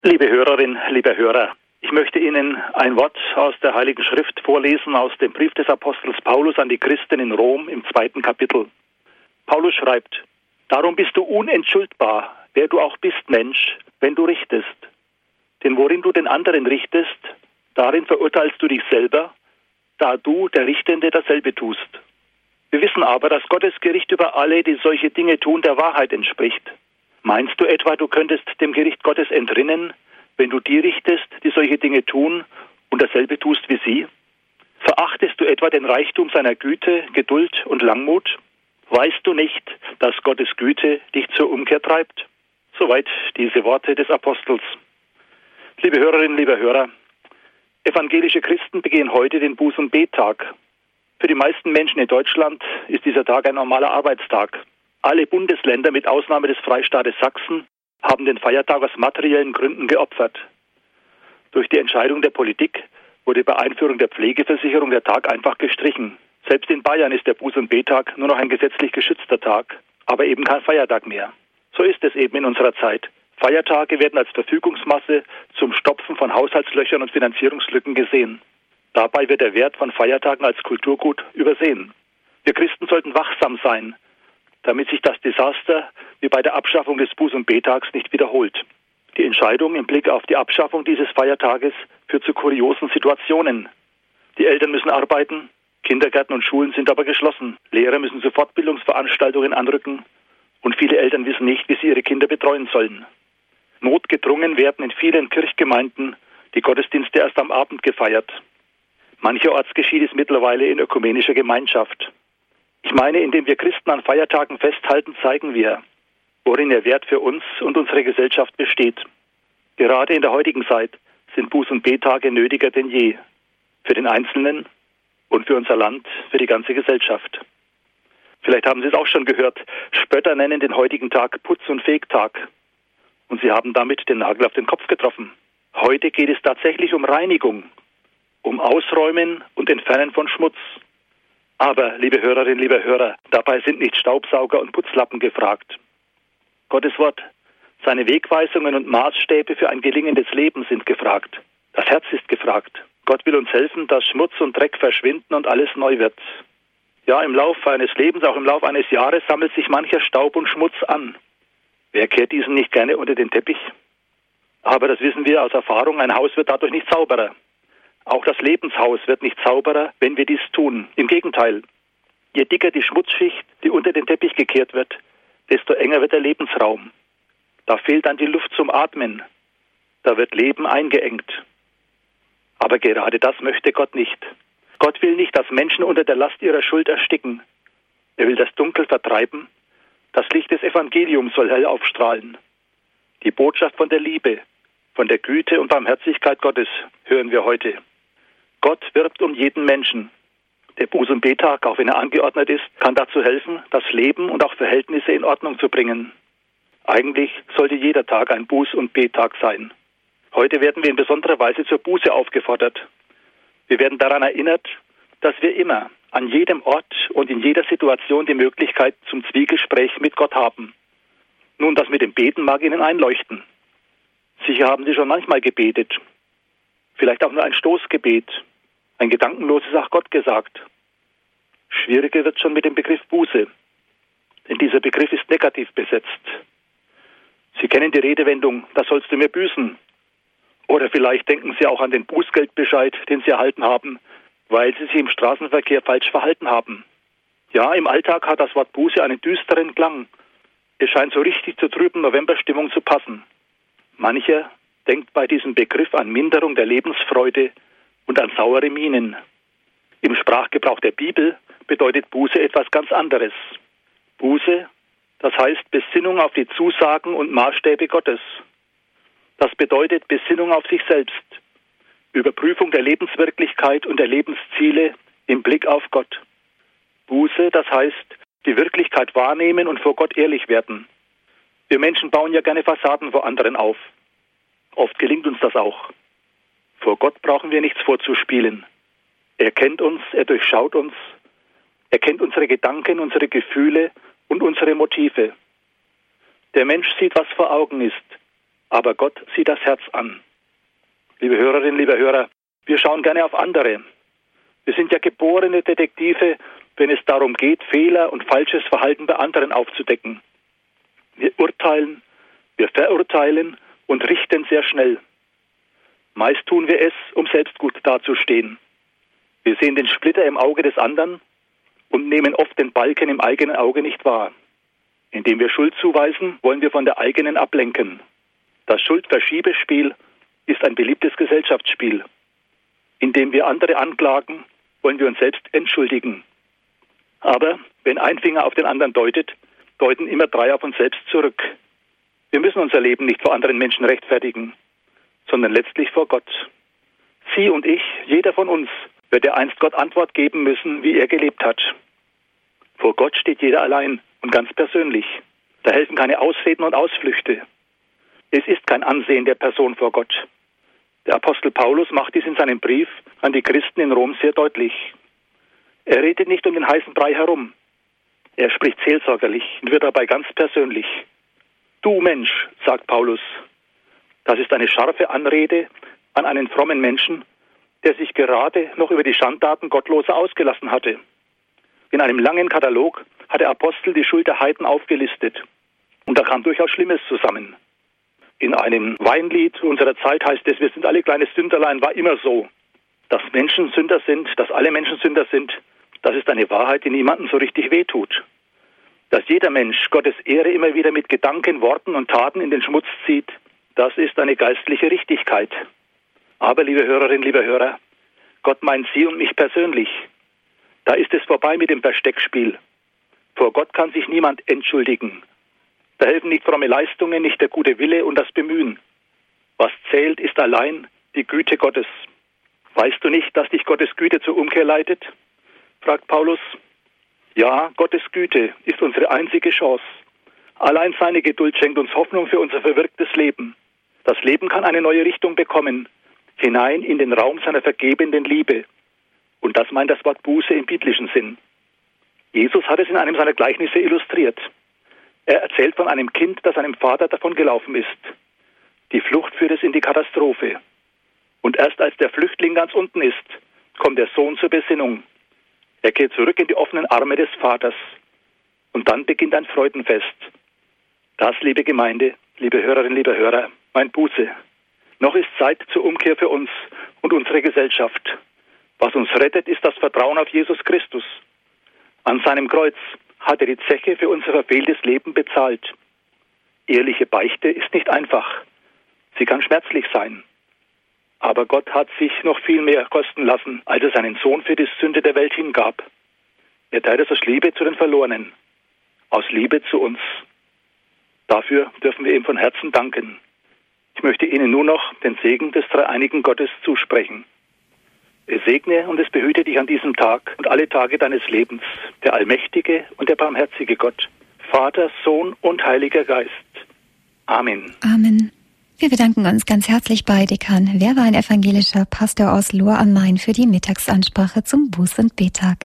Liebe Hörerin, lieber Hörer, ich möchte Ihnen ein Wort aus der Heiligen Schrift vorlesen, aus dem Brief des Apostels Paulus an die Christen in Rom im 2. Kapitel. Paulus schreibt: Darum bist du unentschuldbar, wer du auch bist, Mensch, wenn du richtest. Denn worin du den anderen richtest, darin verurteilst du dich selber, da du, der Richtende, dasselbe tust. Wir wissen aber, dass Gottes Gericht über alle, die solche Dinge tun, der Wahrheit entspricht. Meinst du etwa, du könntest dem Gericht Gottes entrinnen, wenn du die richtest, die solche Dinge tun und dasselbe tust wie sie? Verachtest du etwa den Reichtum seiner Güte, Geduld und Langmut? Weißt du nicht, dass Gottes Güte dich zur Umkehr treibt? Soweit diese Worte des Apostels. Liebe Hörerinnen, lieber Hörer, evangelische Christen begehen heute den Buß- und Bettag. Für die meisten Menschen in Deutschland ist dieser Tag ein normaler Arbeitstag. Alle Bundesländer mit Ausnahme des Freistaates Sachsen haben den Feiertag aus materiellen Gründen geopfert. Durch die Entscheidung der Politik wurde bei Einführung der Pflegeversicherung der Tag einfach gestrichen. Selbst in Bayern ist der Buß- und Bettag nur noch ein gesetzlich geschützter Tag, aber eben kein Feiertag mehr. So ist es eben in unserer Zeit. Feiertage werden als Verfügungsmasse zum Stopfen von Haushaltslöchern und Finanzierungslücken gesehen. Dabei wird der Wert von Feiertagen als Kulturgut übersehen. Wir Christen sollten wachsam sein, damit sich das Desaster wie bei der Abschaffung des Buß- und Bettags nicht wiederholt. Die Entscheidung im Blick auf die Abschaffung dieses Feiertages führt zu kuriosen Situationen. Die Eltern müssen arbeiten, Kindergärten und Schulen sind aber geschlossen. Lehrer müssen zu Fortbildungsveranstaltungen anrücken und viele Eltern wissen nicht, wie sie ihre Kinder betreuen sollen. Notgedrungen werden in vielen Kirchgemeinden die Gottesdienste erst am Abend gefeiert. Mancherorts geschieht es mittlerweile in ökumenischer Gemeinschaft. Ich meine, indem wir Christen an Feiertagen festhalten, zeigen wir, worin der Wert für uns und unsere Gesellschaft besteht. Gerade in der heutigen Zeit sind Buß- und Bettage nötiger denn je. Für den Einzelnen und für unser Land, für die ganze Gesellschaft. Vielleicht haben Sie es auch schon gehört, Spötter nennen den heutigen Tag Putz- und Fegtag. Und sie haben damit den Nagel auf den Kopf getroffen. Heute geht es tatsächlich um Reinigung, um Ausräumen und Entfernen von Schmutz. Aber, liebe Hörerinnen, liebe Hörer, dabei sind nicht Staubsauger und Putzlappen gefragt. Gottes Wort, seine Wegweisungen und Maßstäbe für ein gelingendes Leben sind gefragt. Das Herz ist gefragt. Gott will uns helfen, dass Schmutz und Dreck verschwinden und alles neu wird. Ja, im Laufe eines Lebens, auch im Laufe eines Jahres, sammelt sich mancher Staub und Schmutz an. Wer kehrt diesen nicht gerne unter den Teppich? Aber das wissen wir aus Erfahrung, ein Haus wird dadurch nicht sauberer. Auch das Lebenshaus wird nicht sauberer, wenn wir dies tun. Im Gegenteil, je dicker die Schmutzschicht, die unter den Teppich gekehrt wird, desto enger wird der Lebensraum. Da fehlt dann die Luft zum Atmen. Da wird Leben eingeengt. Aber gerade das möchte Gott nicht. Gott will nicht, dass Menschen unter der Last ihrer Schuld ersticken. Er will das Dunkel vertreiben. Das Licht des Evangeliums soll hell aufstrahlen. Die Botschaft von der Liebe, von der Güte und Barmherzigkeit Gottes hören wir heute. Gott wirbt um jeden Menschen. Der Buß- und Bettag, auch wenn er angeordnet ist, kann dazu helfen, das Leben und auch Verhältnisse in Ordnung zu bringen. Eigentlich sollte jeder Tag ein Buß- und Bettag sein. Heute werden wir in besonderer Weise zur Buße aufgefordert. Wir werden daran erinnert, dass wir immer, an jedem Ort und in jeder Situation die Möglichkeit zum Zwiegespräch mit Gott haben. Nun, das mit dem Beten mag Ihnen einleuchten. Sicher haben Sie schon manchmal gebetet. Vielleicht auch nur ein Stoßgebet, ein gedankenloses Ach Gott gesagt. Schwieriger wird schon mit dem Begriff Buße, denn dieser Begriff ist negativ besetzt. Sie kennen die Redewendung, das sollst du mir büßen. Oder vielleicht denken Sie auch an den Bußgeldbescheid, den Sie erhalten haben, weil Sie sich im Straßenverkehr falsch verhalten haben. Ja, im Alltag hat das Wort Buße einen düsteren Klang. Es scheint so richtig zur trüben Novemberstimmung zu passen. Mancher denkt bei diesem Begriff an Minderung der Lebensfreude und an saure Mienen. Im Sprachgebrauch der Bibel bedeutet Buße etwas ganz anderes. Buße, das heißt Besinnung auf die Zusagen und Maßstäbe Gottes. Das bedeutet Besinnung auf sich selbst, Überprüfung der Lebenswirklichkeit und der Lebensziele im Blick auf Gott. Buße, das heißt die Wirklichkeit wahrnehmen und vor Gott ehrlich werden. Wir Menschen bauen ja gerne Fassaden vor anderen auf. Oft gelingt uns das auch. Vor Gott brauchen wir nichts vorzuspielen. Er kennt uns, er durchschaut uns, er kennt unsere Gedanken, unsere Gefühle und unsere Motive. Der Mensch sieht, was vor Augen ist. Aber Gott sieht das Herz an. Liebe Hörerinnen, liebe Hörer, wir schauen gerne auf andere. Wir sind ja geborene Detektive, wenn es darum geht, Fehler und falsches Verhalten bei anderen aufzudecken. Wir urteilen, wir verurteilen und richten sehr schnell. Meist tun wir es, um selbst gut dazustehen. Wir sehen den Splitter im Auge des anderen und nehmen oft den Balken im eigenen Auge nicht wahr. Indem wir Schuld zuweisen, wollen wir von der eigenen ablenken. Das Schuldverschiebespiel ist ein beliebtes Gesellschaftsspiel. Indem wir andere anklagen, wollen wir uns selbst entschuldigen. Aber wenn ein Finger auf den anderen deutet, deuten immer 3 auf uns selbst zurück. Wir müssen unser Leben nicht vor anderen Menschen rechtfertigen, sondern letztlich vor Gott. Sie und ich, jeder von uns, wird er einst Gott Antwort geben müssen, wie er gelebt hat. Vor Gott steht jeder allein und ganz persönlich. Da helfen keine Ausreden und Ausflüchte. Es ist kein Ansehen der Person vor Gott. Der Apostel Paulus macht dies in seinem Brief an die Christen in Rom sehr deutlich. Er redet nicht um den heißen Brei herum. Er spricht seelsorgerlich und wird dabei ganz persönlich. Du Mensch, sagt Paulus. Das ist eine scharfe Anrede an einen frommen Menschen, der sich gerade noch über die Schandtaten Gottloser ausgelassen hatte. In einem langen Katalog hat der Apostel die Schuld der Heiden aufgelistet. Und da kam durchaus Schlimmes zusammen. In einem Weinlied unserer Zeit heißt es, wir sind alle kleine Sünderlein, war immer so. Dass Menschen Sünder sind, dass alle Menschen Sünder sind, das ist eine Wahrheit, die niemandem so richtig wehtut. Dass jeder Mensch Gottes Ehre immer wieder mit Gedanken, Worten und Taten in den Schmutz zieht, das ist eine geistliche Richtigkeit. Aber, liebe Hörerinnen, liebe Hörer, Gott meint Sie und mich persönlich. Da ist es vorbei mit dem Versteckspiel. Vor Gott kann sich niemand entschuldigen. Da helfen nicht fromme Leistungen, nicht der gute Wille und das Bemühen. Was zählt, ist allein die Güte Gottes. Weißt du nicht, dass dich Gottes Güte zur Umkehr leitet? Fragt Paulus. Ja, Gottes Güte ist unsere einzige Chance. Allein seine Geduld schenkt uns Hoffnung für unser verwirktes Leben. Das Leben kann eine neue Richtung bekommen, hinein in den Raum seiner vergebenden Liebe. Und das meint das Wort Buße im biblischen Sinn. Jesus hat es in einem seiner Gleichnisse illustriert. Er erzählt von einem Kind, das seinem Vater davongelaufen ist. Die Flucht führt es in die Katastrophe. Und erst als der Flüchtling ganz unten ist, kommt der Sohn zur Besinnung. Er kehrt zurück in die offenen Arme des Vaters. Und dann beginnt ein Freudenfest. Das, liebe Gemeinde, liebe Hörerinnen, liebe Hörer, meint Buße. Noch ist Zeit zur Umkehr für uns und unsere Gesellschaft. Was uns rettet, ist das Vertrauen auf Jesus Christus. An seinem Kreuz hat er die Zeche für unser verfehltes Leben bezahlt. Ehrliche Beichte ist nicht einfach. Sie kann schmerzlich sein. Aber Gott hat sich noch viel mehr kosten lassen, als er seinen Sohn für die Sünde der Welt hingab. Er teilt es aus Liebe zu den Verlorenen, aus Liebe zu uns. Dafür dürfen wir ihm von Herzen danken. Ich möchte Ihnen nur noch den Segen des dreieinigen Gottes zusprechen. Es segne und es behüte dich an diesem Tag und alle Tage deines Lebens, der allmächtige und der barmherzige Gott, Vater, Sohn und Heiliger Geist. Amen. Amen. Wir bedanken uns ganz herzlich bei Dekan Wehrwein, evangelischer Pastor aus Lohr am Main, für die Mittagsansprache zum Buß- und Bettag.